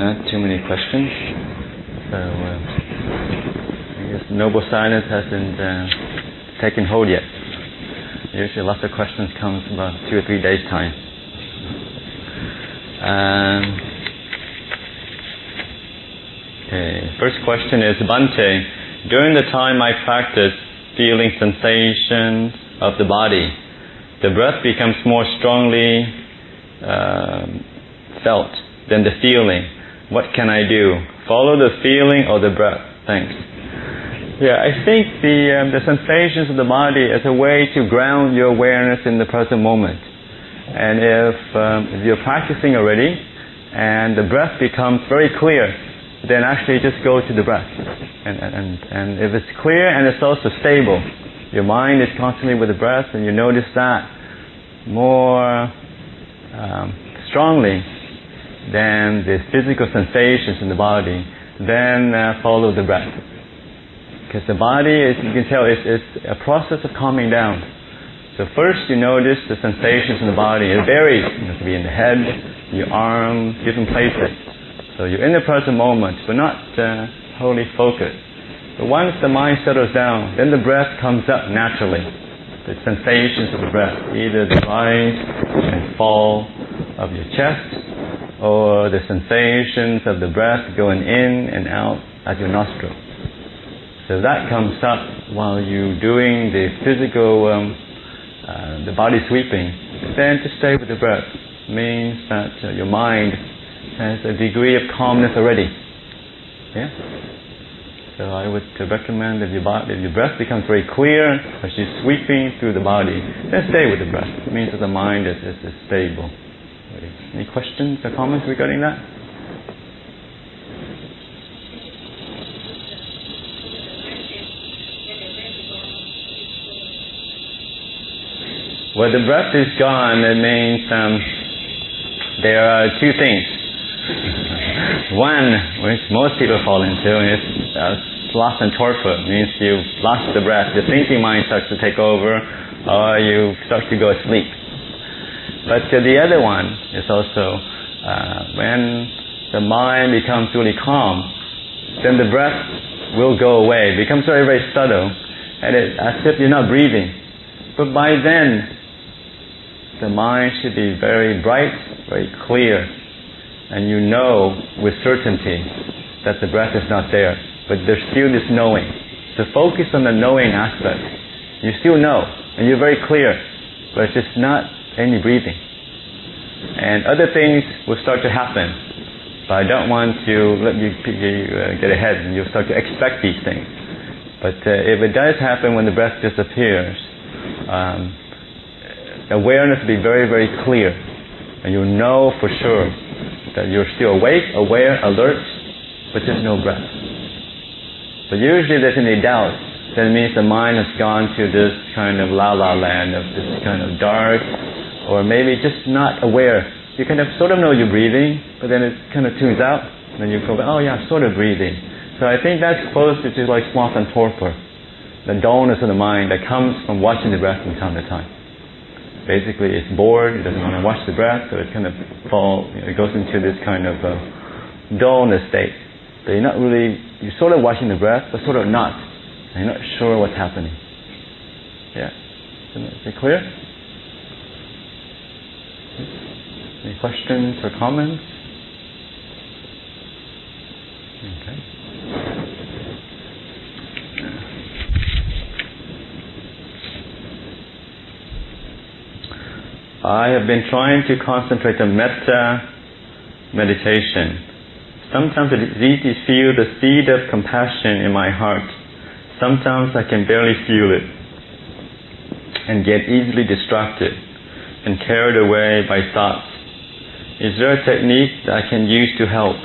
not too many questions. So I guess noble silence hasn't taken hold yet. Usually lots of questions come about 2 or 3 days' time. Okay, first question is, Bhante, during the time I practice feeling sensations of the body, the breath becomes more strongly felt than the feeling. What can I do? Follow the feeling or the breath? Thanks. Yeah, I think the sensations of the body is a way to ground your awareness in the present moment. And if you're practicing already and the breath becomes very clear, then actually just go to the breath. And if it's clear and it's also stable, your mind is constantly with the breath, and you notice that more strongly than the physical sensations in the body, then follow the breath. Because the body, as you can tell, is a process of calming down. So first you notice the sensations in the body. It varies. It can be in the head, your arm, different places. So you're in the present moment, but not wholly focused. But once the mind settles down, then the breath comes up naturally. The sensations of the breath, either the rise and fall of your chest, or the sensations of the breath going in and out at your nostril. So that comes up while you're doing the physical, the body sweeping. Then to stay with the breath means that your mind has a degree of calmness already. Yeah. So I would recommend if your breath becomes very clear as you're sweeping through the body, then stay with the breath. It means that the mind is stable. Any questions or comments regarding that? When the breath is gone, it means there are two things. One, which most people fall into, is sloth and torpor. It means you've lost the breath. The thinking mind starts to take over, or you start to go asleep. But the other one is also when the mind becomes really calm, then the breath will go away. It becomes very, very subtle, and it's as if you're not breathing. But by then, the mind should be very bright, very clear, and you know with certainty that the breath is not there. But there's still this knowing. So focus on the knowing aspect. You still know, and you're very clear, but it's just not any breathing. And other things will start to happen. But I don't want to let you get ahead, and you'll start to expect these things. But if it does happen when the breath disappears, awareness will be very, very clear. And you'll know for sure that you're still awake, aware, alert, but there's no breath. But usually there's any doubt, then it means the mind has gone to this kind of la-la land, of this kind of dark, or maybe just not aware. You kind of sort of know you're breathing, but then it kind of tunes out, and then you go, oh yeah, I'm sort of breathing. So I think that's closer to like sloth and torpor, the dullness of the mind that comes from watching the breath from time to time. Basically, it's bored, it doesn't want to watch the breath, so it kind of it goes into this kind of dullness state. But you're sort of watching the breath, but sort of not. And you're not sure what's happening. Yeah? Is it clear? Any questions or comments? Okay. I have been trying to concentrate on metta meditation. Sometimes it's easy to feel the seed of compassion in my heart. Sometimes I can barely feel it and get easily distracted and carried away by thoughts. Is there a technique that I can use to help?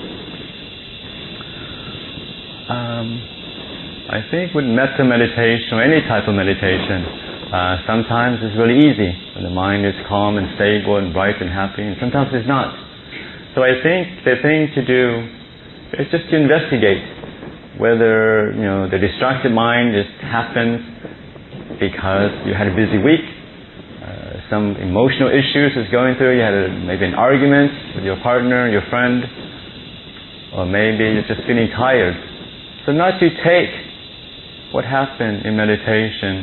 I think with metta meditation or any type of meditation, sometimes it's really easy when the mind is calm and stable and bright and happy, and sometimes it's not. So I think the thing to do is just to investigate whether the distracted mind just happens because you had a busy week, some emotional issues is going through, you had maybe an argument with your partner, your friend, or maybe you're just feeling tired. So not to take what happened in meditation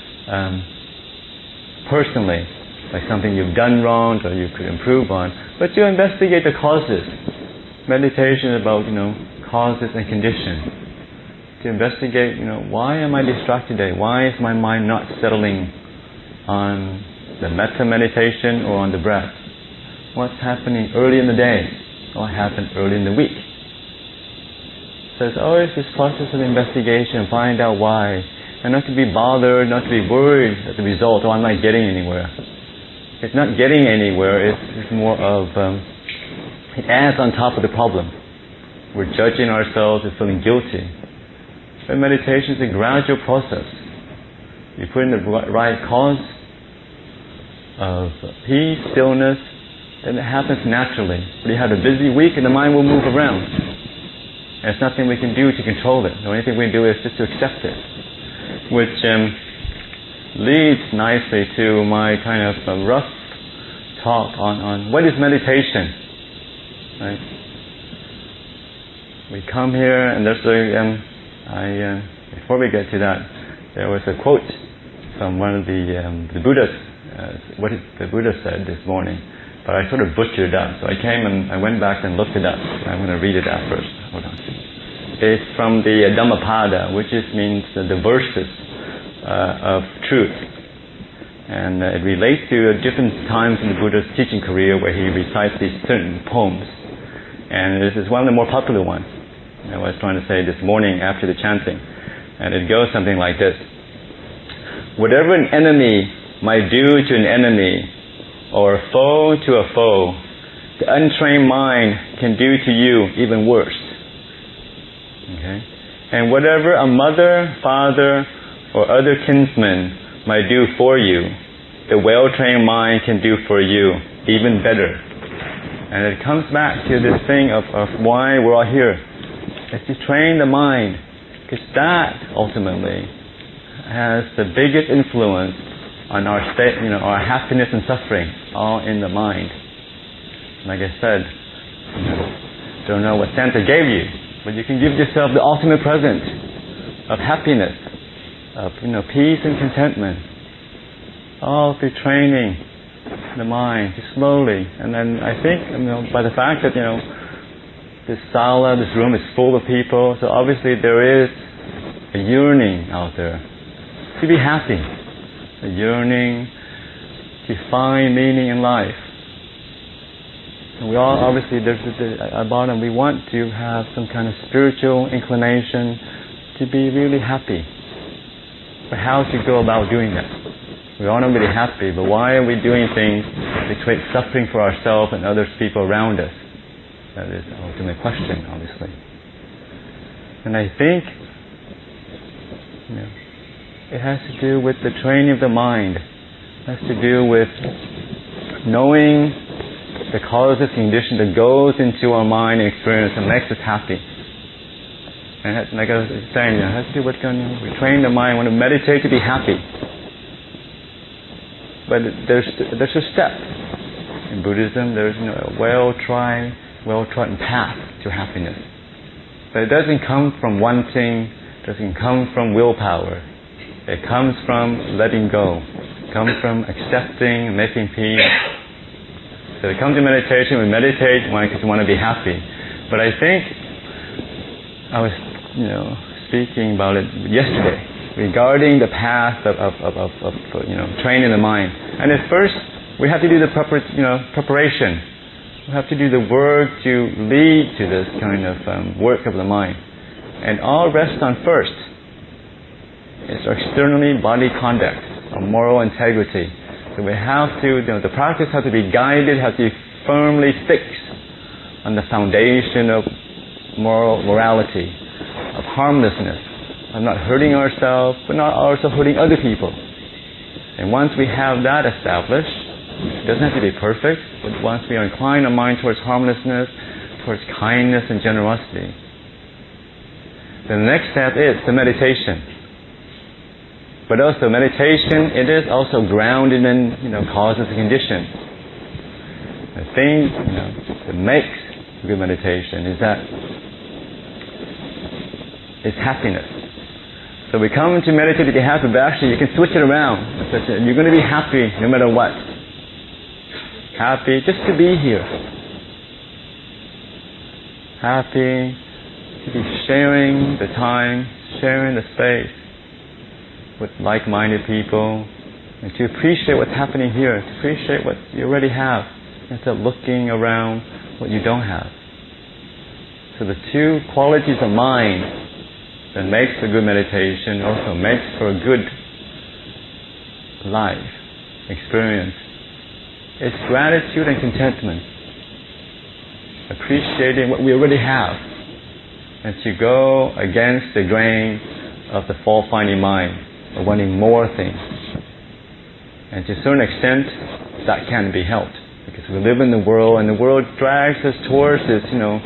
personally, like something you've done wrong or you could improve on, but to investigate the causes. Meditation is about, causes and conditions. To investigate, why am I distracted today? Why is my mind not settling on the metta meditation or on the breath? What's happening early in the day? What happened early in the week? So it's always this process of investigation, find out why, and not to be bothered, not to be worried at the result, I'm not getting anywhere. It's not getting anywhere, it's more of, it adds on top of the problem. We're judging ourselves and feeling guilty. But meditation is a gradual process. You put in the right cause of peace, stillness, then it happens naturally. But you have a busy week and the mind will move around. And there's nothing we can do to control it. The only thing we can do is just to accept it. Which leads nicely to my kind of rough talk on what is meditation. Right? We come here and there's before we get to that, there was a quote from one of the Buddhas, what the Buddha said this morning, but I sort of butchered that. So I came and I went back and looked it up. I'm going to read it out first. Hold on. It's from the Dhammapada, which means the verses of truth. And it relates to different times in the Buddha's teaching career where he recites these certain poems. And this is one of the more popular ones. I was trying to say this morning after the chanting. And it goes something like this. Whatever an enemy might do to an enemy, or a foe to a foe, the untrained mind can do to you even worse. Okay? And whatever a mother, father, or other kinsman might do for you, the well-trained mind can do for you even better. And it comes back to this thing of why we're all here. It's to train the mind, because that ultimately has the biggest influence on our state, our happiness and suffering, all in the mind. Like I said, don't know what Santa gave you, but you can give yourself the ultimate present of happiness, of peace and contentment, all through training the mind just slowly. And then I think by the fact that this sala, this room is full of people, so obviously there is a yearning out there to be happy, a yearning to find meaning in life. And we all, obviously, at bottom, we want to have some kind of spiritual inclination to be really happy. But how to go about doing that? We all want to be happy, but why are we doing things to create suffering for ourselves and other people around us? That is the ultimate question, obviously. And I think it has to do with the training of the mind. It has to do with knowing the causes and condition that goes into our mind and experience and makes us happy. And like I was saying, it has to do with we train the mind, want to meditate to be happy. But there's a step. In Buddhism, there's a well-trodden path to happiness. But it doesn't come from wanting, doesn't come from willpower. It comes from letting go. It comes from accepting, making peace. So we come to meditation, we meditate because we want to be happy. But I think I was, speaking about it yesterday regarding the path of training the mind. And at first, we have to do the preparation. We have to do the work to lead to this kind of work of the mind. And all rests on first. It's our externally body conduct, our moral integrity. So we have to, the practice has to be guided, has to be firmly fixed on the foundation of morality, of harmlessness, of not hurting ourselves, but not also hurting other people. And once we have that established, it doesn't have to be perfect, but once we incline our mind towards harmlessness, towards kindness and generosity, then the next step is the meditation. But also meditation, it is also grounded in, causes and conditions. The things, that makes good meditation is that it's happiness. So we come to meditate to get happy, but actually you can switch it around. You're going to be happy no matter what. Happy just to be here. Happy to be sharing the time, sharing the space with like-minded people, and to appreciate what's happening here, to appreciate what you already have, instead of looking around what you don't have. So the two qualities of mind that makes a good meditation also makes for a good life experience. It's gratitude and contentment. Appreciating what we already have. And to go against the grain of the fault-finding mind, of wanting more things. And to a certain extent, that can be helped. Because we live in the world, and the world drags us towards this,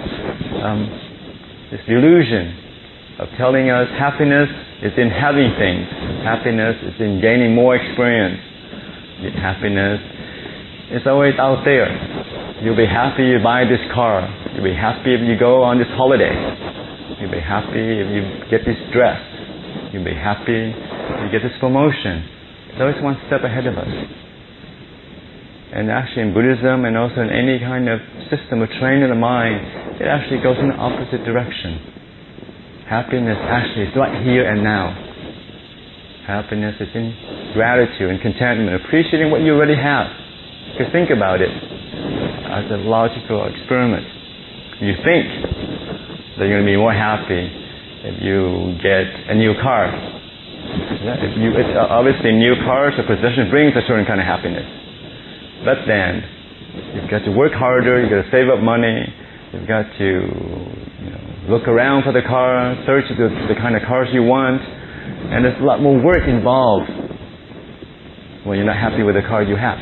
this illusion of telling us happiness is in having things. Happiness is in gaining more experience. Happiness is always out there. You'll be happy if you buy this car. You'll be happy if you go on this holiday. You'll be happy if you get this dress. You'll be happy if you get this promotion. It's always one step ahead of us. And actually in Buddhism and also in any kind of system of training the mind, it actually goes in the opposite direction. Happiness actually is right here and now. Happiness is in gratitude and contentment, appreciating what you already have. Because think about it as a logical experiment. You think that you're going to be more happy if you get a new car. Obviously new cars or possession brings a certain kind of happiness. But then you've got to work harder, you've got to save up money, you've got to look around for the car, search the kind of cars you want, and there's a lot more work involved when you're not happy with the car you have.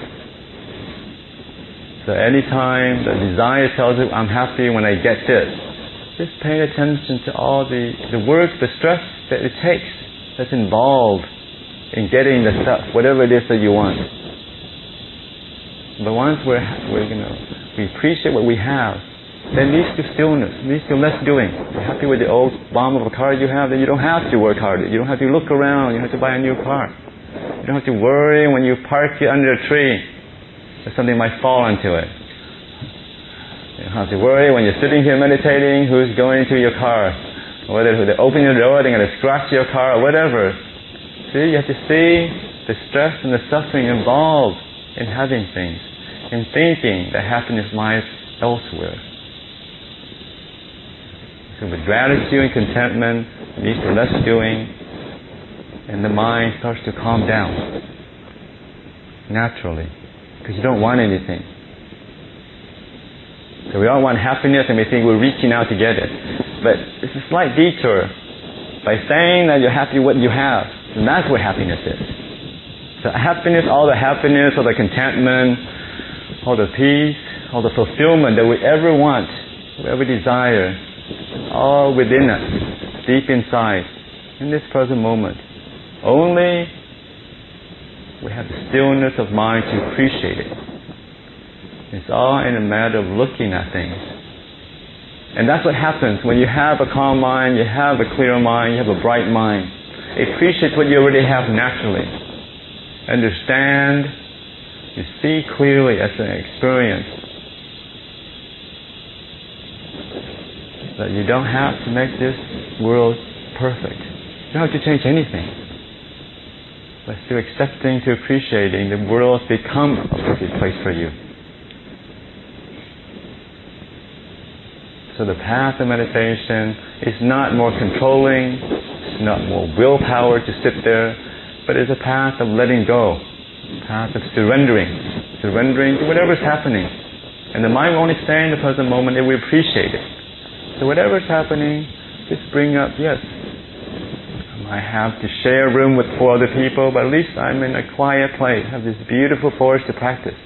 So anytime the desire tells you, I'm happy when I get this, just pay attention to all the work, the stress that it takes, that's involved in getting the stuff, whatever it is that you want. But once we appreciate what we have, then leads to stillness, leads to less doing. You're happy with the old bomb of a car you have, then you don't have to work harder. You don't have to look around. You don't have to buy a new car. You don't have to worry when you park it under a tree that something might fall into it. You don't have to worry when you're sitting here meditating who's going into your car. Whether they open your door, they're going to scratch your car or whatever. See, you have to see the stress and the suffering involved in having things, in thinking that happiness lies elsewhere. So with gratitude and contentment, leads to less doing, and the mind starts to calm down naturally, because you don't want anything. So we all want happiness, and we think we're reaching out to get it. But it's a slight detour. By saying that you're happy with what you have, and that's what happiness is. So happiness, all the contentment, all the peace, all the fulfillment that we ever want, we ever desire, all within us, deep inside, in this present moment. Only we have the stillness of mind to appreciate it. It's all in a matter of looking at things. And that's what happens when you have a calm mind, you have a clear mind, you have a bright mind. Appreciate what you already have naturally. Understand, you see clearly as an experience that you don't have to make this world perfect. You don't have to change anything. But through accepting, to appreciating, the world has become a perfect place for you. So the path of meditation is not more controlling, it's not more willpower to sit there, but it's a path of letting go, a path of surrendering to whatever's happening. And the mind will only stay in the present moment if we appreciate it. So whatever's happening, just bring up, yes, I have to share a room with 4 other people, but at least I'm in a quiet place, I have this beautiful forest to practice.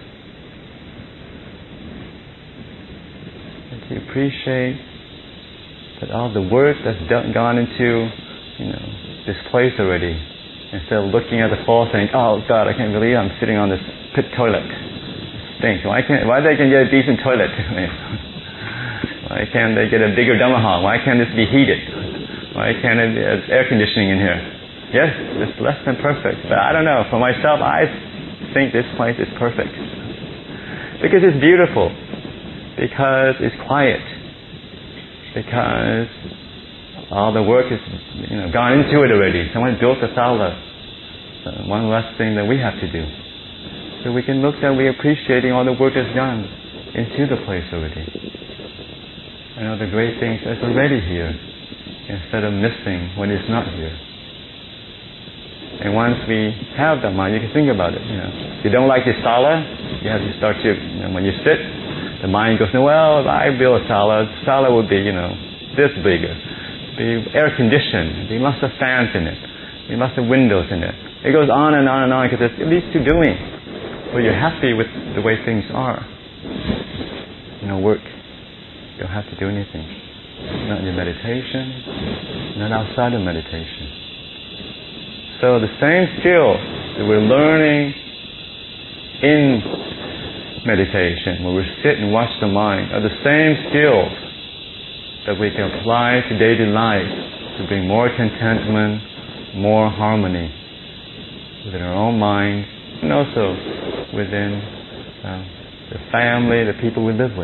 And to appreciate that all the work that's gone into, this place already, instead of looking at the fall saying, oh God, I can't believe I'm sitting on this pit toilet. It stinks. Why they can get a decent toilet? Why can't they get a bigger Dhamma hall? Why can't this be heated? Why can't it be air conditioning in here? Yes, it's less than perfect. But I don't know. For myself, I think this place is perfect. Because it's beautiful. Because it's quiet. Because all the work is gone into it already. Someone built a sala. So one less thing that we have to do. So we can look that we're appreciating all the work that's done into the place already. And all the great things that's already here, instead of missing when it's not here. And once we have that mind, you can think about it. If you don't like the sala, you have to start to, when you sit, the mind goes, well, if I build a sala would be, this bigger. Be air conditioned. Be lots of fans in it. Be lots of windows in it. It goes on and on and on because it leads to doing. But you're happy with the way things are. No work. You don't have to do anything. Not in your meditation, not outside of meditation. So the same skills that we're learning in meditation, when we sit and watch the mind, are the same skills that we can apply to daily life to bring more contentment, more harmony within our own mind, and also within the family, the people we live with.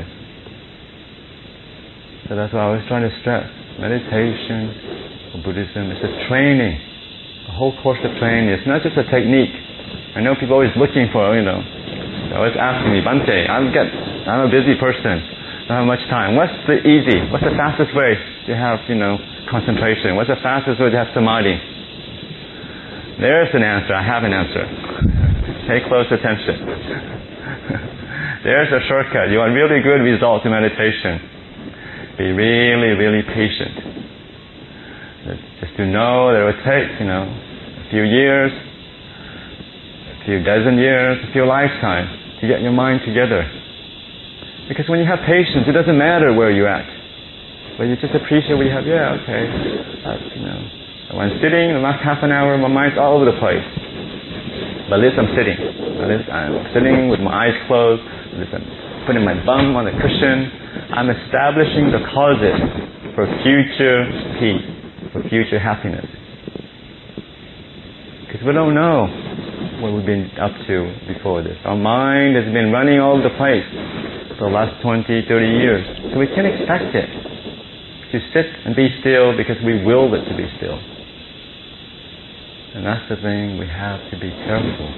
So that's why I was trying to stress. Meditation or Buddhism is a training, a whole course of training. It's not just a technique. I know people are always looking for, they're always asking me, Bhante, I'm a busy person. I don't have much time. What's the fastest way to have, concentration? What's the fastest way to have samadhi? There's an answer. I have an answer. Pay close attention. There's a shortcut. You want really good results in meditation. Be really, really patient. Just to know that it would take, a few years, a few dozen years, a few lifetimes to get your mind together. Because when you have patience, it doesn't matter where you're at. But you just appreciate what you have. Yeah, okay. When I'm sitting, the last half an hour, my mind's all over the place. But at least I'm sitting. At least I'm sitting with my eyes closed. At least I'm putting my bum on the cushion. I'm establishing the causes for future peace, for future happiness. Because we don't know what we've been up to before this. Our mind has been running all over the place for the last 20, 30 years. So we can't expect it to sit and be still because we willed it to be still. And that's the thing, we have to be careful.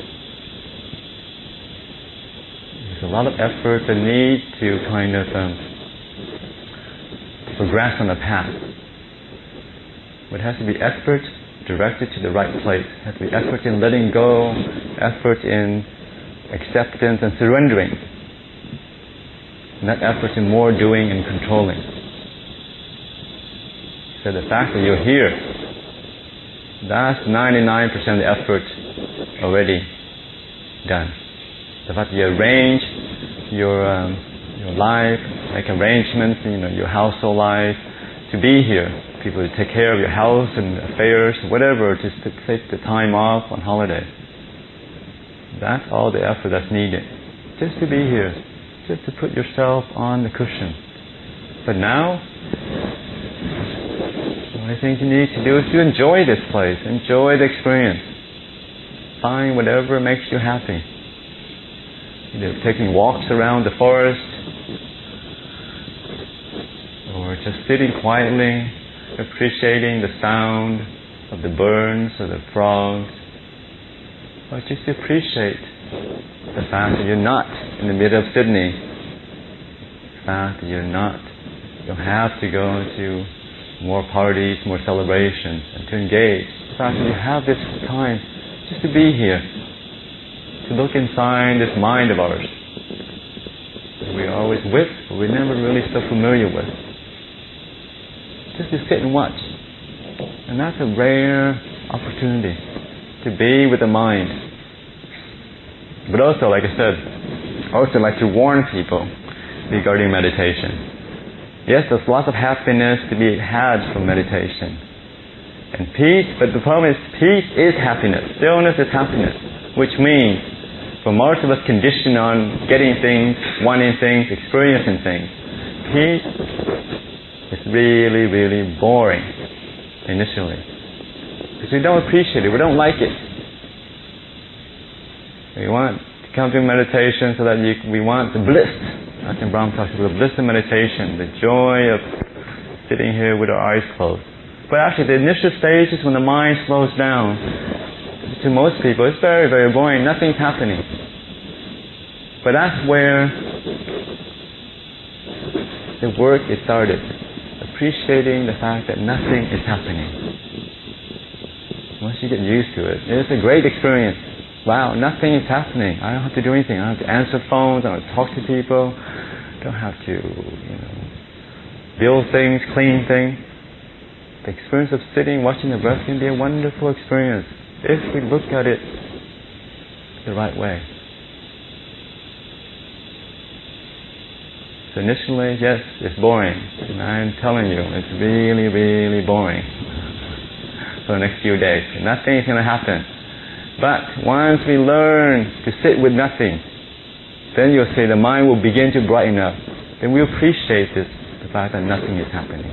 There's a lot of effort that needs to kind of progress on the path. But it has to be effort directed to the right place. It has to be effort in letting go, effort in acceptance and surrendering. Not effort in more doing and controlling. So the fact that you're here, that's 99% of the effort already done. The fact that you arrange your life, make arrangements, your household life, to be here, people to take care of your house and affairs, whatever, just to take the time off on holiday. That's all the effort that's needed. Just to be here, just to put yourself on the cushion. But now, the only thing you need to do is to enjoy this place, enjoy the experience. Find whatever makes you happy. Either taking walks around the forest, or just sitting quietly, appreciating the sound of the birds or the frogs, or just appreciate the fact that you're not in the middle of Sydney, the fact that you don't have to go to more parties, more celebrations, and to engage. In fact, you have this time just to be here, to look inside this mind of ours that we're always with, but we're never really so familiar with. Just to sit and watch. And that's a rare opportunity, to be with the mind. But also, like I said, I also like to warn people regarding meditation. Yes, there's lots of happiness to be had from meditation. And peace, but the problem is peace is happiness. Stillness is happiness. Which means, for most of us conditioned on getting things, wanting things, experiencing things, peace is really, really boring initially. Because we don't appreciate it, we don't like it. We want to come to meditation so that we want the bliss. I think Brahma talks about the bliss of meditation, the joy of sitting here with our eyes closed. But actually the initial stages when the mind slows down, to most people it's very, very boring, nothing's happening. But that's where the work is started. Appreciating the fact that nothing is happening. Once you get used to it, it's a great experience. Wow, nothing is happening. I don't have to do anything. I don't have to answer phones. I don't have to talk to people. I don't have to, build things, clean things. The experience of sitting, watching the breath can be a wonderful experience if we look at it the right way. So initially, yes, it's boring. And I'm telling you, it's really, really boring for the next few days. Nothing is going to happen. But once we learn to sit with nothing, then you'll see the mind will begin to brighten up. Then we appreciate the fact that nothing is happening.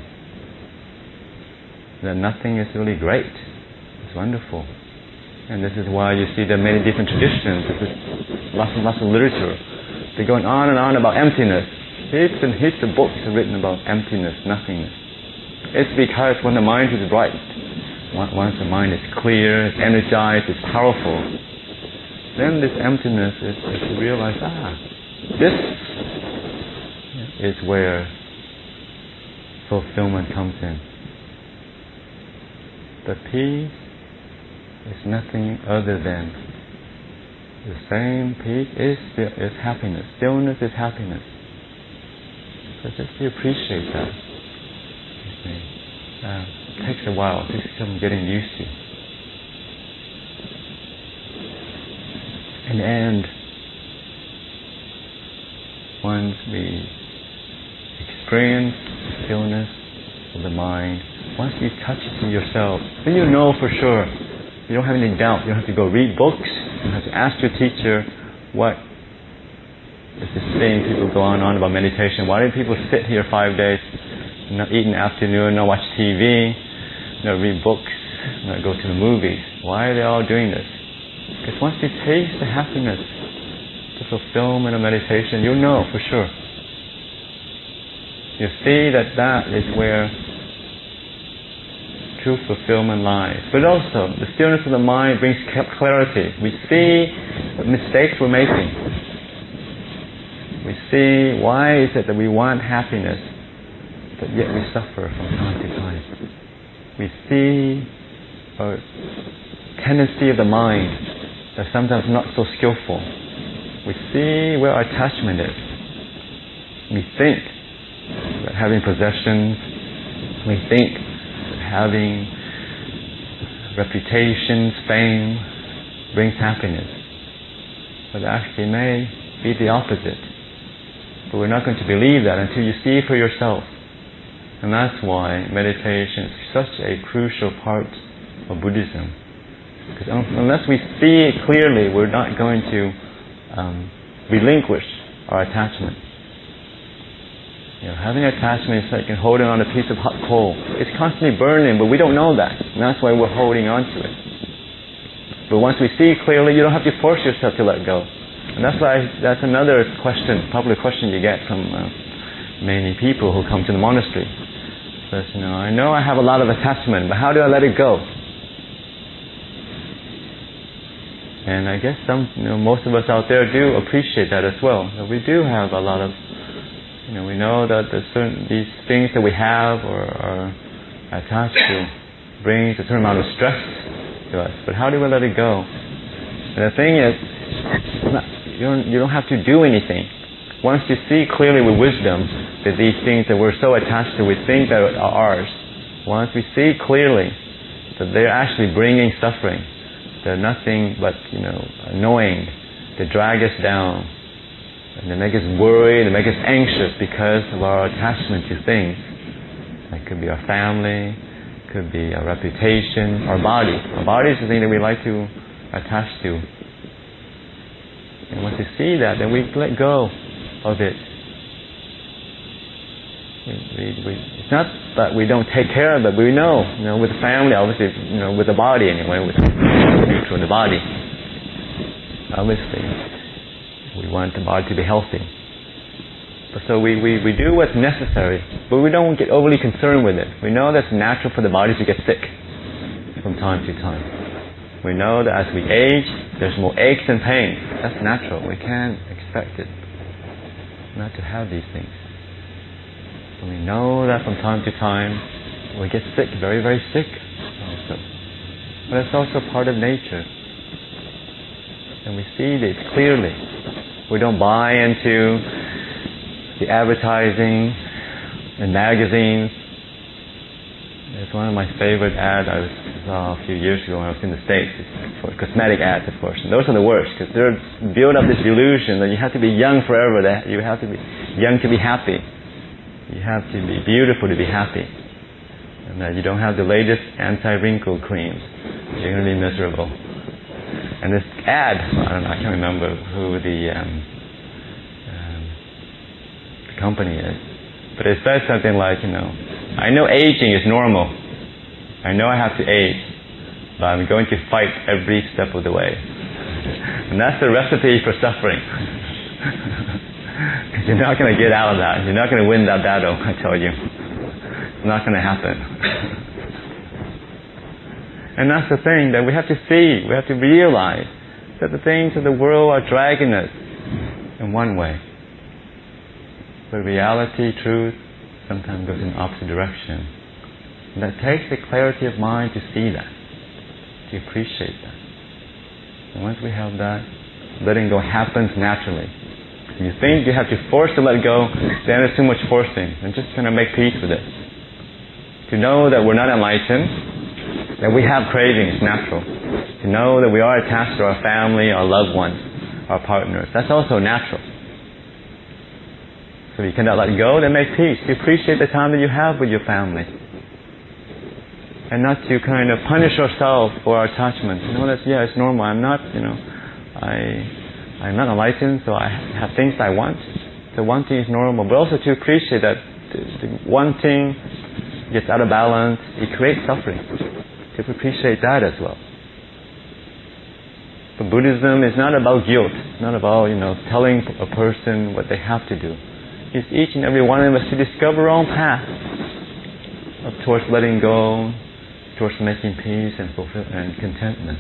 That nothing is really great. It's wonderful. And this is why you see there are many different traditions. There's lots and lots of literature. They're going on and on about emptiness. Heaps and heaps of books are written about emptiness, nothingness. It's because when the mind is bright, once the mind is clear, it's energized, it's powerful, then this emptiness is to realize, this is where fulfillment comes in. The peace is nothing other than the same peace is happiness. Stillness is happiness. So just to appreciate that. It takes a while. It takes some getting used to. In the end, once we experience stillness of the mind, once you touch it to yourself, then you know for sure. You don't have any doubt. You don't have to go read books. You don't have to ask your teacher what is this thing people go on about meditation. Why do people sit here 5 days, not eat in the afternoon, not watch TV, not read books, not go to the movies? Why are they all doing this? Because once you taste the happiness, the fulfillment of meditation, you'll know for sure. You see that is where true fulfillment lies. But also, the stillness of the mind brings clarity. We see what mistakes we're making. We see why is it that we want happiness, but yet we suffer from time to time. We see a tendency of the mind that's sometimes not so skillful. We see where our attachment is. We think that having possessions, we think that having reputations, fame brings happiness. But actually may be the opposite. But we're not going to believe that until you see it for yourself. And that's why meditation is such a crucial part of Buddhism. Because unless we see it clearly, we're not going to relinquish our attachment. Having attachment is like holding on a piece of hot coal. It's constantly burning, but we don't know that. And that's why we're holding on to it. But once we see clearly, you don't have to force yourself to let go. And that's another question, popular question you get from many people who come to the monastery. Says, I know I have a lot of attachment, but how do I let it go? And I guess most of us out there do appreciate that as well. That we do have a lot of, we know that these things that we have or are attached to brings a certain amount of stress to us. But how do we let it go? And the thing is, you don't have to do anything. Once you see clearly with wisdom that these things that we're so attached to, we think that are ours. Once we see clearly that they're actually bringing suffering, they're nothing but annoying. They drag us down, and they make us worried, they make us anxious because of our attachment to things. That could be our family, could be our reputation, our body. Our body is the thing that we like to attach to. And once we see that, then we let go of it. It's not that we don't take care of it, but we know, with the family, obviously, with the body anyway, with the body. Obviously, we want the body to be healthy. So we do what's necessary, but we don't get overly concerned with it. We know that's natural for the body to get sick from time to time. We know that as we age, there's more aches and pains. That's natural. We can't expect it not to have these things. So we know that from time to time we get sick, very, very sick also. But it's also part of nature. And we see this clearly. We don't buy into the advertising and magazines. It's one of my favorite ads I saw a few years ago when I was in the States. It's for cosmetic ads, of course. And those are the worst, because they're build up this illusion that you have to be young forever, that you have to be young to be happy. You have to be beautiful to be happy. And that you don't have the latest anti-wrinkle creams. You're going to be miserable. And this ad, I can't remember who the company is, but it says something like, I know aging is normal. I know I have to age, but I'm going to fight every step of the way. And that's the recipe for suffering. Because you're not going to get out of that. You're not going to win that battle, I tell you. It's not going to happen. And that's the thing that we have to see. We have to realize that the things of the world are dragging us in one way. But reality, truth, sometimes goes in the opposite direction. And that takes the clarity of mind to see that, to appreciate that. And once we have that, letting go happens naturally. If you think you have to force to let go, then there's too much forcing. And just kind of make peace with it. To know that we're not enlightened, that we have cravings, natural. To know that we are attached to our family, our loved ones, our partners. That's also natural. So if you cannot let go, then make peace. You appreciate the time that you have with your family. And not to kind of punish yourself for our attachment. It's normal. I'm not, I'm not enlightened, so I have things I want. So wanting is normal. But also to appreciate that the wanting gets out of balance, it creates suffering. To appreciate that as well. But Buddhism is not about guilt. It's not about, telling a person what they have to do. It's each and every one of us to discover our own path towards letting go, towards making peace and fulfillment and contentment.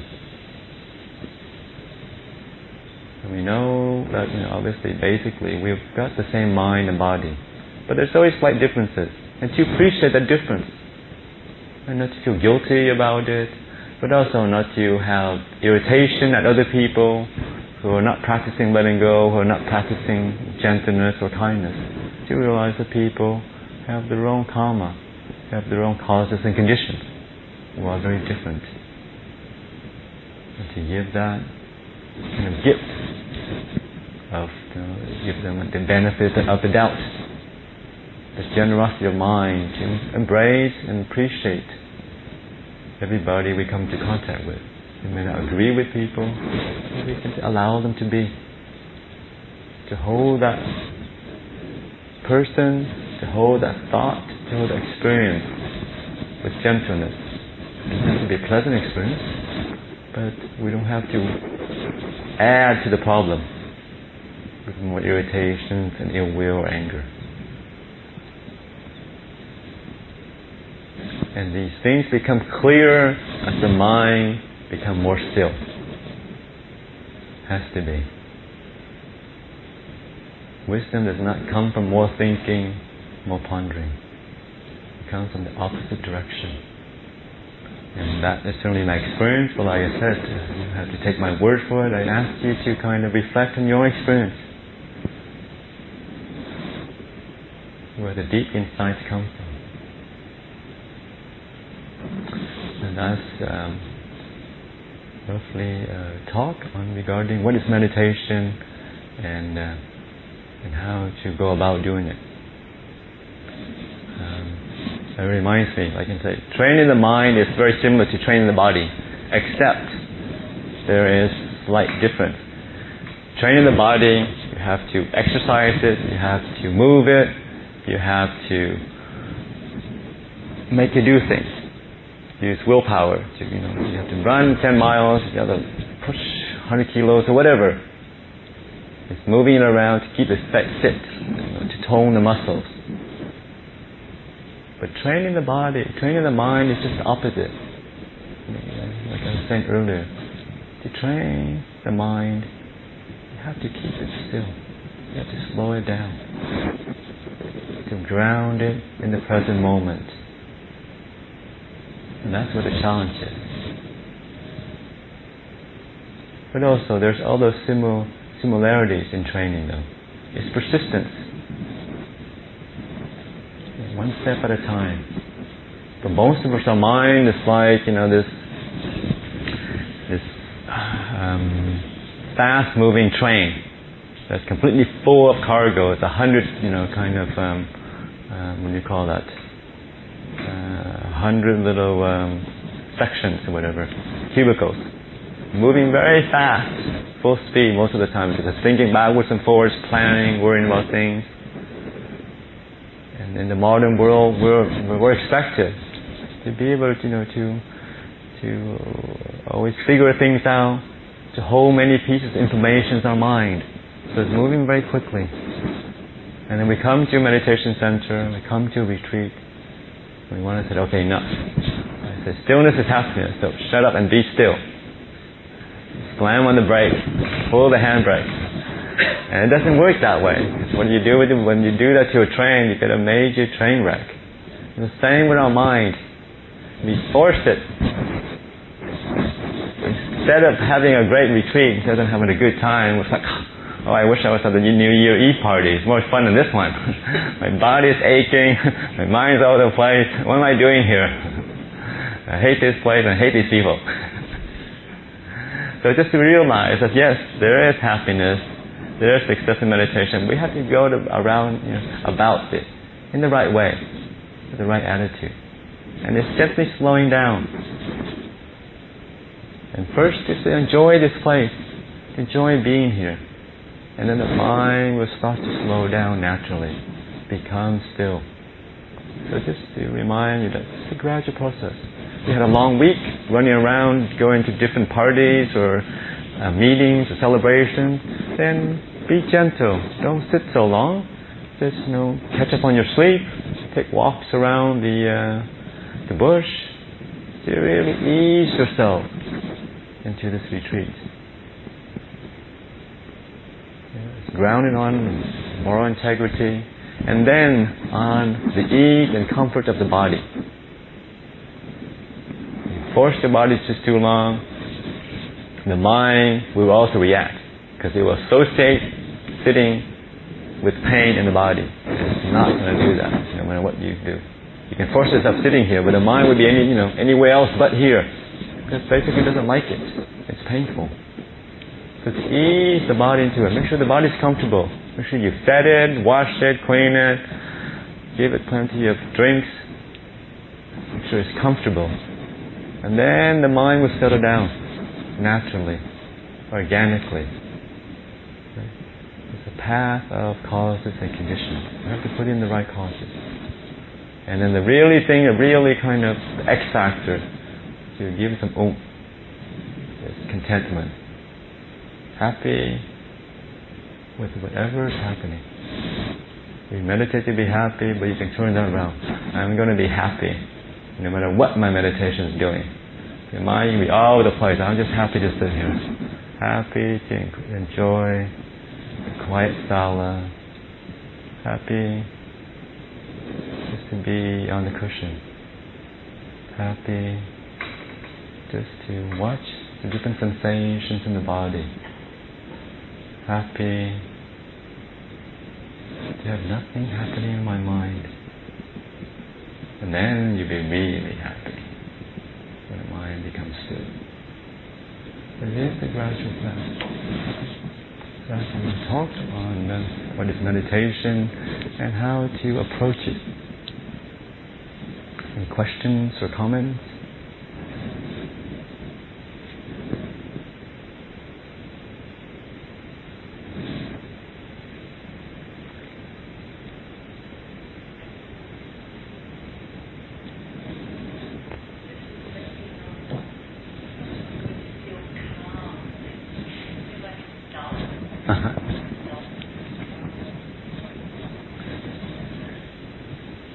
And we know that, obviously, basically, we've got the same mind and body. But there's always slight differences. And to appreciate that difference. And not to feel guilty about it. But also not to have irritation at other people who are not practicing letting go, who are not practicing gentleness or kindness. To realize that people have their own karma, have their own causes and conditions, who are very different. And to give that kind of gift of, give them the benefit of the doubt, this generosity of mind to embrace and appreciate everybody we come into contact with. We may not agree with people, but we can allow them to be. To hold that person, to hold that thought, to hold that experience with gentleness. It doesn't have to be a pleasant experience, but we don't have to add to the problem with more irritations and ill will or anger. And these things become clearer as the mind becomes more still. Has to be. Wisdom does not come from more thinking, more pondering. It comes from the opposite direction. And that is certainly my experience, but like I said, you have to take my word for it. I ask you to kind of reflect on your experience. Where the deep insights come from. And that's roughly talk on regarding what is meditation and how to go about doing it. It reminds me, like I can say, training the mind is very similar to training the body, except there is slight difference. Training the body, you have to exercise it, you have to move it, You have to make you do things. Use willpower. You have to run 10 miles, you have to push 100 kilos or whatever. It's moving it around to keep it fit, to tone the muscles. But training the body, training the mind is just the opposite. Like I was saying earlier, to train the mind, you have to keep it still. You have to slow it down. To ground it in the present moment. And that's where the challenge is. But also, there's all those similarities in training though. It's persistence. One step at a time. For most of us, our mind is like, this fast-moving train that's completely full of cargo. It's 100, what do you call that? 100 little sections or whatever, cubicles, moving very fast, full speed most of the time, because it's thinking backwards and forwards, planning, worrying about things. And in the modern world, we're expected to be able to always figure things out, to hold many pieces of information in our mind. So it's moving very quickly. And then we come to a meditation center, we come to a retreat, we want to say, okay, enough. I said, stillness is happiness, so shut up and be still. Slam on the brake, pull the handbrake. And it doesn't work that way. When you do that to a train, you get a major train wreck. It's the same with our mind. We force it. Instead of having a great retreat, instead of having a good time, it's like, oh, I wish I was at the New Year Eve party. It's more fun than this one. My body is aching. My mind's all over the place. What am I doing here? I hate this place and I hate these people. So just to realize that yes, there is happiness, there is success in meditation. We have to go about it in the right way, with the right attitude. And it's gently slowing down. And first, just to enjoy this place, enjoy being here. And then the mind will start to slow down naturally, become still. So just to remind you that it's a gradual process. You had a long week running around, going to different parties or meetings or celebrations, then be gentle. Don't sit so long. Just catch up on your sleep. Take walks around the bush. To really ease yourself into this retreat. Grounded on moral integrity, and then on the ease and comfort of the body. You force the body just too long, the mind will also react, because it will associate sitting with pain in the body. It's not going to do that, no matter what you do. You can force yourself sitting here, but the mind would be anywhere else but here, because basically it doesn't like it. It's painful. So to ease the body into it. Make sure the body's comfortable. Make sure you fed it, wash it, clean it, give it plenty of drinks. Make sure it's comfortable. And then the mind will settle down naturally, organically. It's a path of causes and conditions. You have to put in the right causes. And then the really kind of X factor to give it some oomph is contentment. Happy with whatever is happening. You meditate to be happy, but you can turn that around. I'm going to be happy no matter what my meditation is doing. Your mind can be all over the place. I'm just happy to sit here. Happy to enjoy the quiet sala. Happy just to be on the cushion. Happy just to watch the different sensations in the body. Happy to have nothing happening in my mind. And then you'll be really happy when the mind becomes still. But it is the gradual process. That's when we talked on what is meditation and how to approach it. Any questions or comments?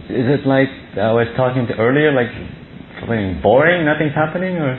Is it like I was talking to earlier, like something boring, nothing's happening, or?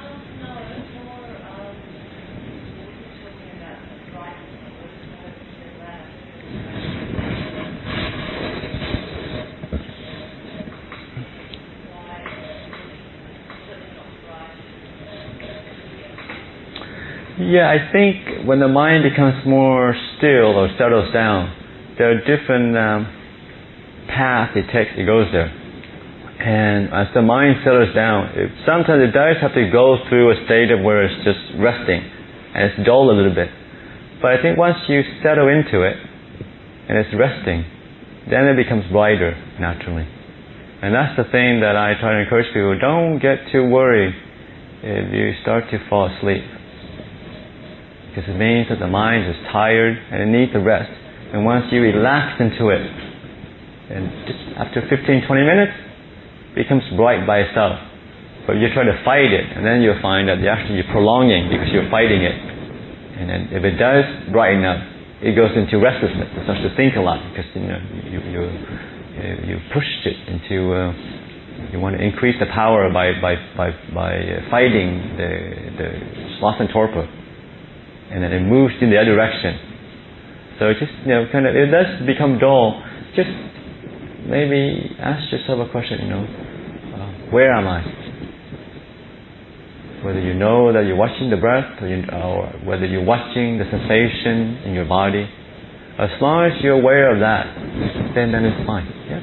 Yeah, I think when the mind becomes more still or settles down, there are different paths it takes, it goes there. And as the mind settles down, sometimes it does have to go through a state of where it's just resting, and it's dull a little bit. But I think once you settle into it, and it's resting, then it becomes brighter, naturally. And that's the thing that I try to encourage people, don't get too worried if you start to fall asleep. Because it means that the mind is tired and it needs a rest. And once you relax into it, and just after 15-20 minutes, it becomes bright by itself. But you try to fight it, and then you'll find that you're actually prolonging because you're fighting it. And then if it does brighten up, it goes into restlessness. It starts to think a lot because you pushed it into. You want to increase the power by fighting the sloth and torpor. And then it moves in the other direction. So just, it does become dull. Just maybe ask yourself a question, where am I? Whether you know that you're watching the breath, or whether you're watching the sensation in your body. As long as you're aware of that, then it's fine. Yeah?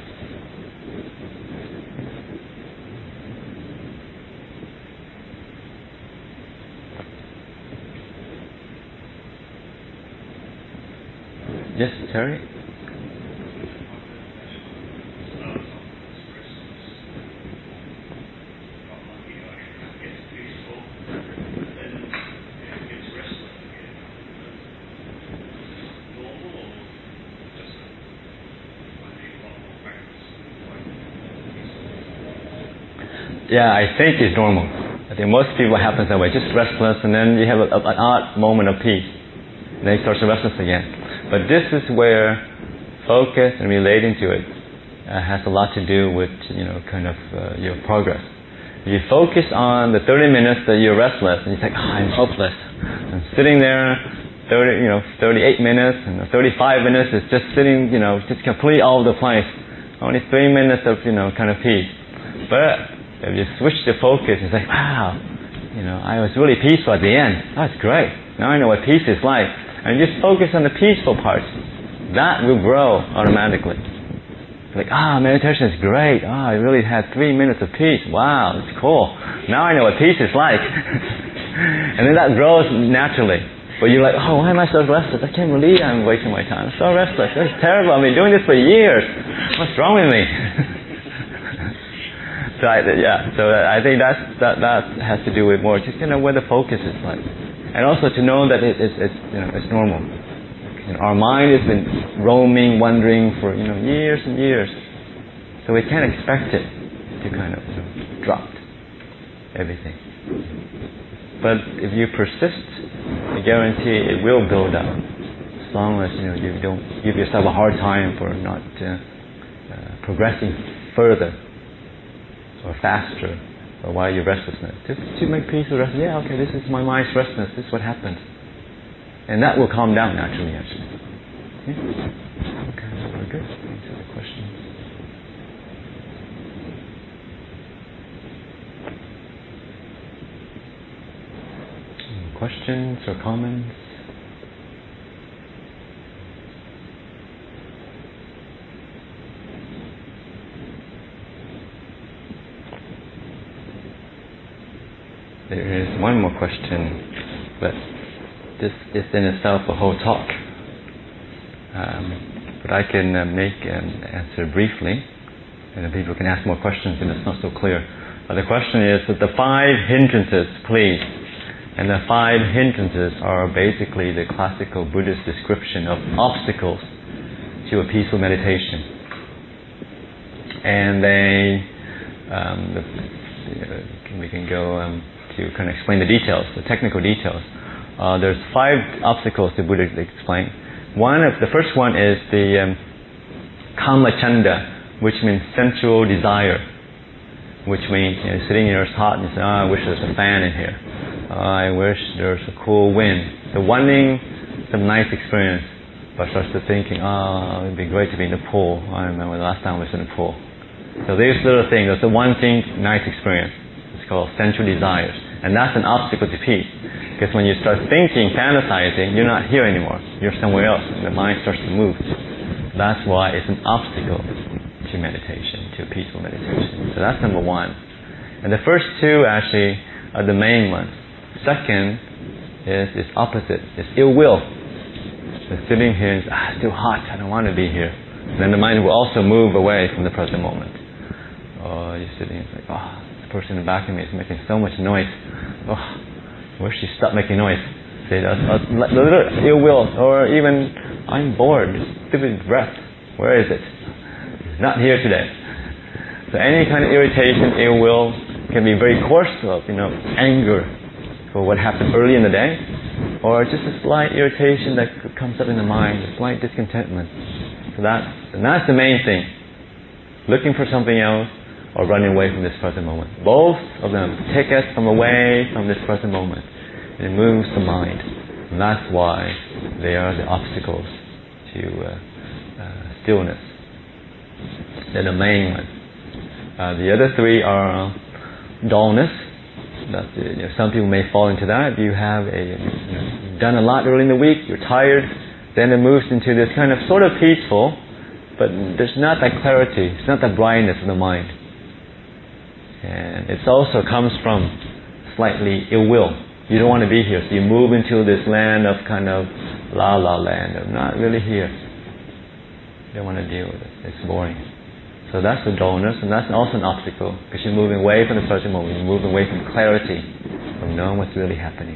Yes, Terry? Yeah, I think it's normal. I think most people happens that way, just restless, and then you have an odd moment of peace. And then it starts to restless again. But this is where focus and relating to it has a lot to do with, your progress. If you focus on the 30 minutes that you're restless, and you think, I'm hopeless. I'm sitting there, 38 minutes, and 35 minutes is just sitting, just completely all over the place. Only 3 minutes of, kind of peace. But if you switch the focus and say, wow, I was really peaceful at the end. That's great. Now I know what peace is like. And just focus on the peaceful parts. That will grow automatically. Like, meditation is great. I really had 3 minutes of peace. Wow, that's cool. Now I know what peace is like. And then that grows naturally. But you're like, why am I so restless? I can't believe I'm wasting my time. I'm so restless. That's terrible. I've been doing this for years. What's wrong with me? So I think that has to do with more just where the focus is like. And also to know that it's normal. Our mind has been roaming, wandering for years and years, so we can't expect it to drop everything. But if you persist, I guarantee it will build up. As long as you don't give yourself a hard time for not progressing further or faster. Or why your restlessness? Just to make peace with restlessness. Yeah, okay, this is my mind's restlessness. This is what happens. And that will calm down naturally, actually. Yeah? Okay, very good. Answer the questions. Any questions or comments? There is one more question, but this is in itself a whole talk. But I can answer briefly, and then people can ask more questions if it's not so clear. The question is that the 5 hindrances, please. And the 5 hindrances are basically the classical Buddhist description of obstacles to a peaceful meditation. And we can go to explain the details, the technical details. There's 5 obstacles the Buddha explained. The first one is the Kama Chanda, which means sensual desire, which means sitting here is hot and you say, I wish there was a fan in here. I wish there's a cool wind. So wanting some nice experience, but starts to thinking, it'd be great to be in the pool. I remember the last time I was in the pool. So these little things, that's the one thing, nice experience. It's called sensual desires. And that's an obstacle to peace. Because when you start thinking, fantasizing, you're not here anymore. You're somewhere else, and the mind starts to move. That's why it's an obstacle to meditation, to peaceful meditation. So that's number one. And the first two actually are the main ones. Second is opposite. It's ill will. So sitting here is, it's too hot, I don't want to be here. And then the mind will also move away from the present moment. Or you're sitting, it's like, the person in the back of me is making so much noise. I wish you stop making noise. Say a little ill will, or even, I'm bored, stupid breath. Where is it? It's not here today. So any kind of irritation, ill will, can be very coarse of, anger for what happened early in the day, or just a slight irritation that comes up in the mind, a slight discontentment. So that's the main thing. Looking for something else, or running away from this present moment. Both of them take us away from this present moment. It moves the mind. And that's why they are the obstacles to stillness. They're the main one. The other three are dullness. Some people may fall into that. You have you've done a lot early in the week, you're tired, then it moves into this kind of sort of peaceful, but there's not that clarity, it's not that brightness of the mind. And it also comes from slightly ill will. You don't want to be here, so you move into this land of kind of la-la land, of not really here. You don't want to deal with it, it's boring. So that's the dullness, and that's also an obstacle, because you're moving away from the present moment, you're moving away from clarity, from knowing what's really happening.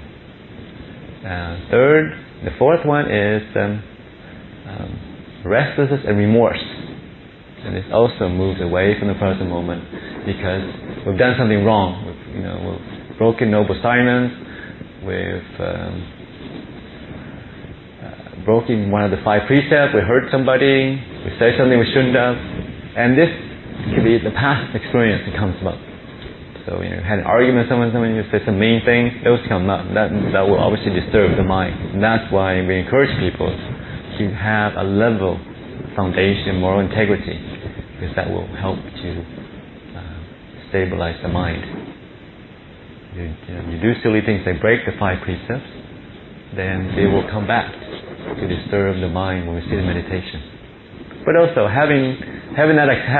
The fourth one is restlessness and remorse. And this also moves away from the present moment, because we've done something wrong. We've broken noble silence, we've broken one of the 5 precepts, we hurt somebody, we say something we shouldn't have. And this could be the past experience that comes up. So you had an argument with someone, you say some mean things, those come up. That will obviously disturb the mind. And that's why we encourage people to have a level foundation, moral integrity, because that will help to stabilize the mind. You do silly things that break the 5 precepts, then they will come back to disturb the mind when we see the meditation. But also having had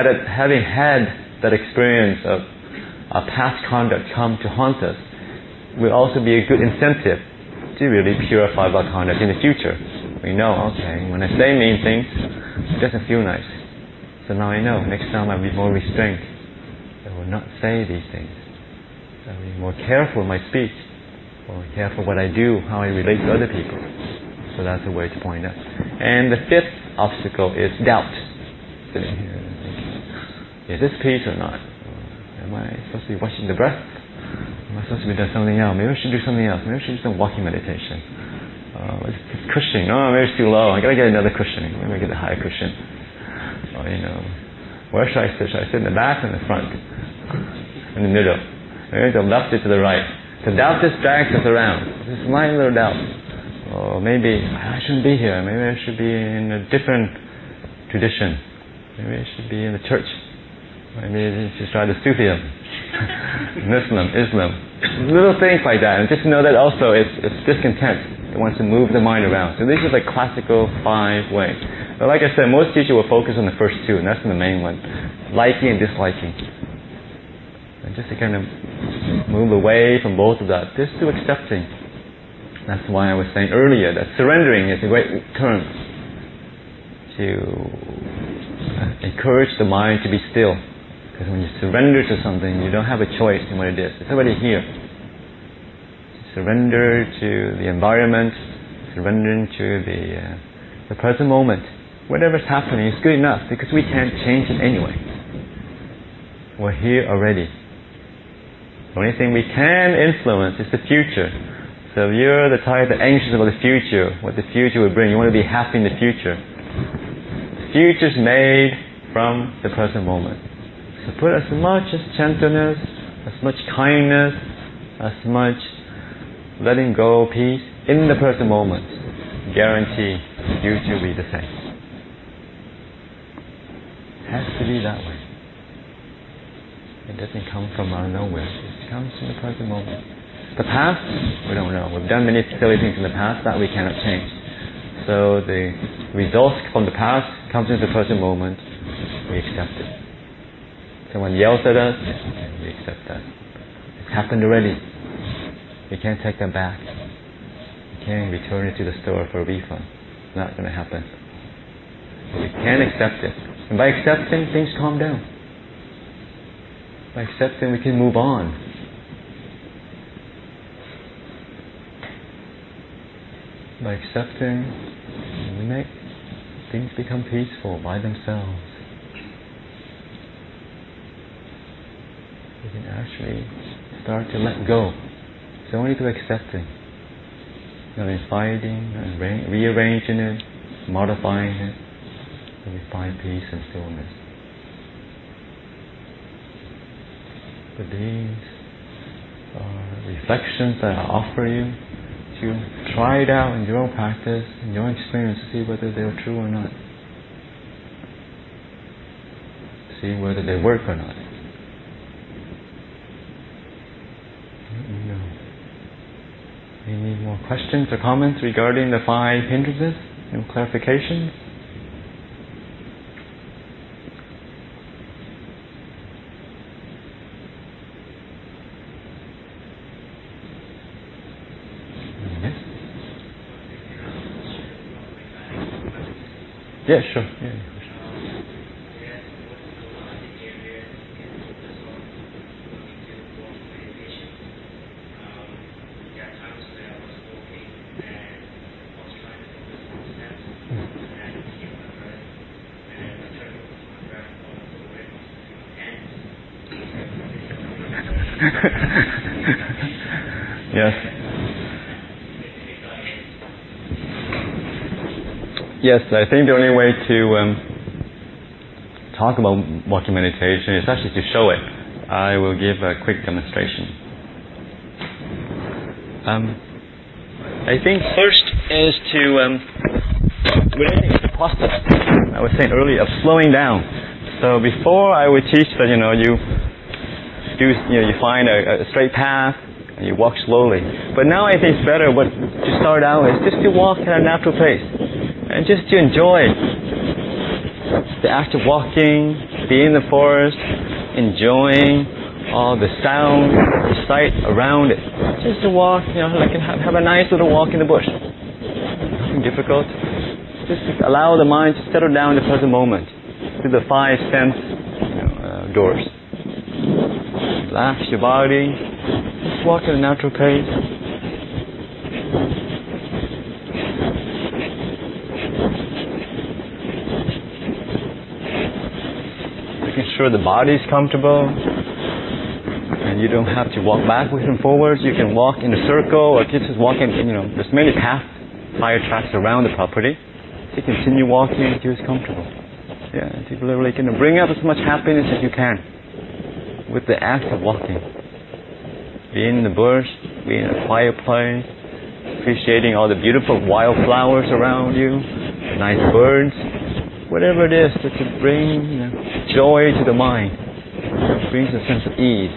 that experience of our past conduct come to haunt us will also be a good incentive to really purify our conduct in the future. We know, okay, when I say mean things, it doesn't feel nice. So now I know, next time I'll be more restrained. I will not say these things. I'll be more careful in my speech, more careful what I do, how I relate to other people. So that's a way to point out. And the 5th obstacle is doubt. Sitting here thinking, is this peace or not? Am I supposed to be watching the breath? Am I supposed to be doing something else? Maybe I should do something else. Maybe I should do some walking meditation. It's cushioning. Maybe it's too low. I gotta get another cushioning. Maybe I get a higher cushion. Or where should I sit? Should I sit in the back or in the front? In the middle. Maybe to the left or to the right. So doubt just drags us around. This is my little doubt. Or maybe I shouldn't be here. Maybe I should be in a different tradition. Maybe I should be in the church. Maybe I should try the Sufism, Islam. Little things like that. And just know that also it's discontent. It wants to move the mind around. So these are the classical 5 ways. But like I said, most teachers will focus on the first 2, and that's the main one. Liking and disliking. And just to kind of move away from both of that, just to accepting. That's why I was saying earlier that surrendering is a great term to encourage the mind to be still. Because when you surrender to something, you don't have a choice in what it is. It's already here. Surrender to the environment, surrender to the present moment. Whatever's happening is good enough, because we can't change it anyway. We're here already. The only thing we can influence is the future. So if you're the type that's anxious about the future, what the future will bring, you want to be happy in the future. The future's made from the present moment. So put as much as gentleness, as much kindness, as much letting go, peace in the present moment. Guarantee you to be the same. It has to be that way. It doesn't come from out of nowhere. It comes from the present moment. The past, we don't know. We've done many silly things in the past that we cannot change. So the results from the past comes into the present moment. We accept it. Someone yells at us, we accept that. It's happened already. We can't take them back. We can't return it to the store for a refund. It's not going to happen. We can accept it. And by accepting, things calm down. By accepting, we can move on. By accepting, we make things become peaceful by themselves. We can actually start to let go. It's only through accepting. Not in fighting, not in rearranging it, modifying it, that we find peace and stillness. But these are reflections that I offer you to try it out in your own practice, in your own experience, to see whether they're true or not. See whether they work or not. Let me know. Any more questions or comments regarding the 5 hindrances? Any clarifications? Yeah, sure. Yeah. Yes. Yes, I think the only way to talk about walking meditation is actually to show it. I will give a quick demonstration. I think first is to relating to the process I was saying earlier of slowing down. So before I would teach that you find a straight path and you walk slowly. But now I think it's better to start out is just to walk at a natural pace. And just to enjoy the act of walking, be in the forest, enjoying all the sound, the sight around it. Just to walk, like have a nice little walk in the bush. Nothing difficult. Just to allow the mind to settle down in the present moment through the 5 sense doors. Relax your body. Just walk at a natural pace. The body is comfortable and you don't have to walk backwards and forwards. You can walk in a circle or just walk in, there's many paths, fire tracks around the property. So you continue walking until it's comfortable. Yeah, and you literally can bring up as much happiness as you can with the act of walking. Being in the bush, being in a quiet place, appreciating all the beautiful wildflowers around you, nice birds. Whatever it is to bring joy to the mind. It brings a sense of ease.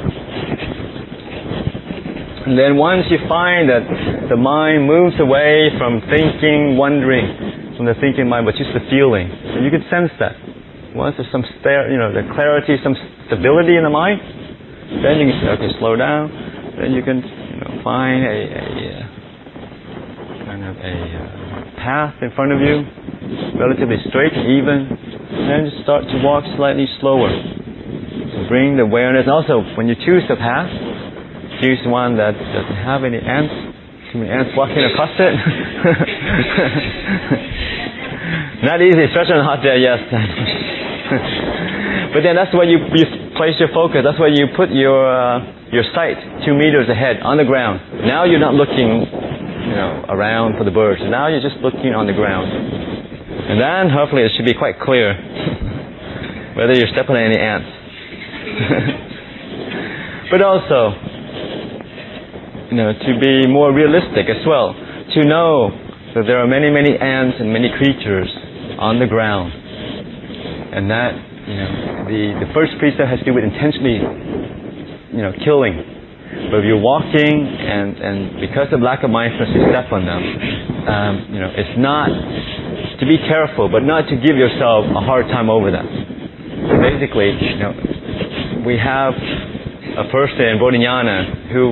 And then once you find that the mind moves away from thinking, wondering, from the thinking mind, but just the feeling, and you can sense that. Once there's some the clarity, some stability in the mind, then you can say, okay, slow down. Then you can find a path in front of you, relatively straight and even, and just start to walk slightly slower. So bring the awareness. Also, when you choose the path, choose one that doesn't have any ants. Too many ants walking across it. Not easy, especially on a hot day, yes. But then that's where you place your focus. That's where you put your sight 2 meters ahead on the ground. Now you're not looking around for the birds. Now you're just looking on the ground. And then hopefully it should be quite clear. whether you step on any ants. But also, to be more realistic as well, to know that there are many, many ants and many creatures on the ground, and that the first precept has to do with intentionally, killing. But if you're walking and because of lack of mindfulness you step on them, it's not to be careful, but not to give yourself a hard time over them. So basically, we have a person in Bodhinyana who,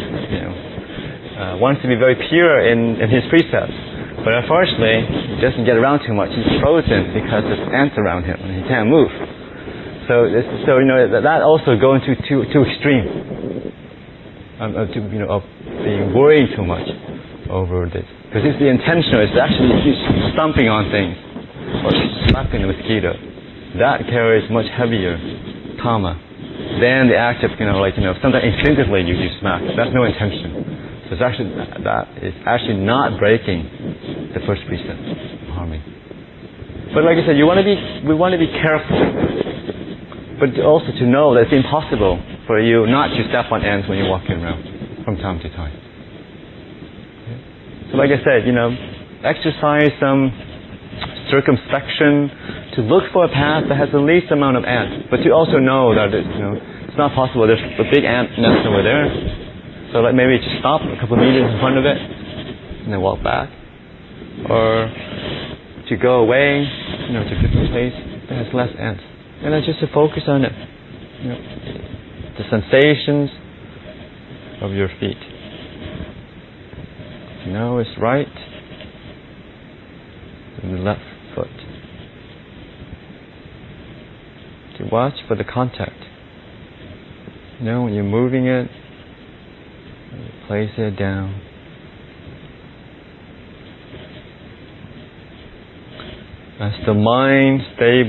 wants to be very pure in his precepts, but unfortunately, he doesn't get around too much. He's frozen because there's ants around him and he can't move. So that also going too extreme. Of being worrying too much over this, because it's the intentional. It's actually stomping on things or slapping the mosquito. That carries much heavier karma than the act of sometimes instinctively you smack. That's no intention. So that is actually not breaking the first precept, harming. But like I said, we want to be careful, but also to know that it's impossible for you not to step on ants when you're walking around from time to time. So like I said, exercise some circumspection to look for a path that has the least amount of ants, but to also know that it's not possible. There's a big ant nest over there, so maybe just stop a couple of meters in front of it and then walk back, or to go away, to a different place that has less ants, and then just to focus on it. The sensations of your feet. It's right and the left foot. To watch for the contact. When you're moving it, place it down. As the mind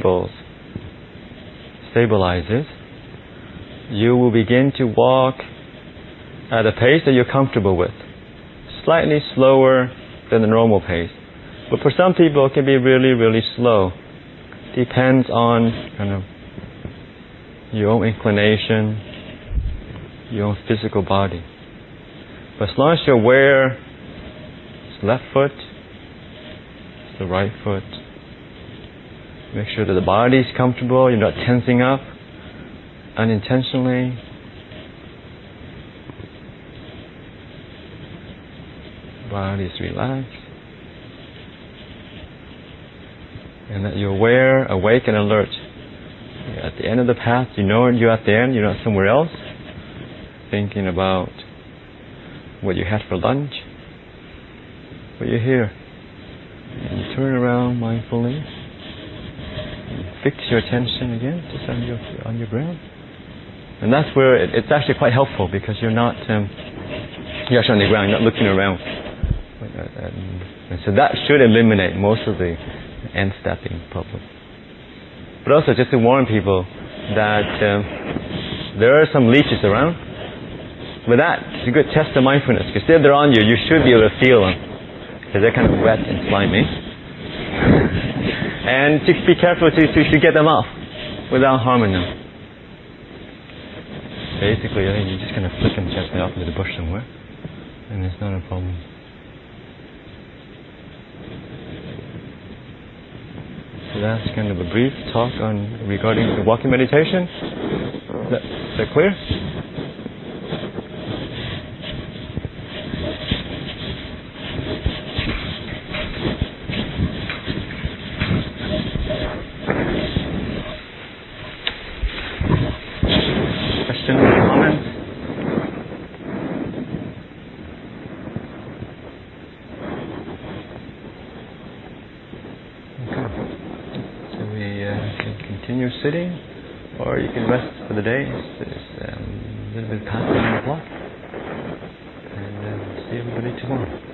stabilizes, you will begin to walk at a pace that you're comfortable with, slightly slower than the normal pace. But for some people, it can be really, really slow. Depends on your own inclination, your own physical body. But as long as you're aware, it's the left foot, it's the right foot. Make sure that the body's comfortable, you're not tensing up unintentionally. Body is relaxed. And that you're aware, awake and alert. At the end of the path, you're at the end, you're not somewhere else, thinking about what you had for lunch. But you're here. And you turn around mindfully. And fix your attention again, just on your ground. And that's where it's actually quite helpful, because you're actually on the ground, you're not looking around. And so that should eliminate most of the end stepping problem. But also just to warn people that there are some leeches around. But that's a good test of mindfulness, because if they're on you, you should be able to feel them, because they're kind of wet and slimy. And to be careful to get them off without harming them. Basically, I think you just kind of flick them gently off into the bush somewhere, and it's not a problem. So that's kind of a brief talk regarding the walking meditation. Is that clear? Questions or comments? Continue sitting, or you can rest for the day. It's a little bit past 9 o'clock, and see everybody tomorrow.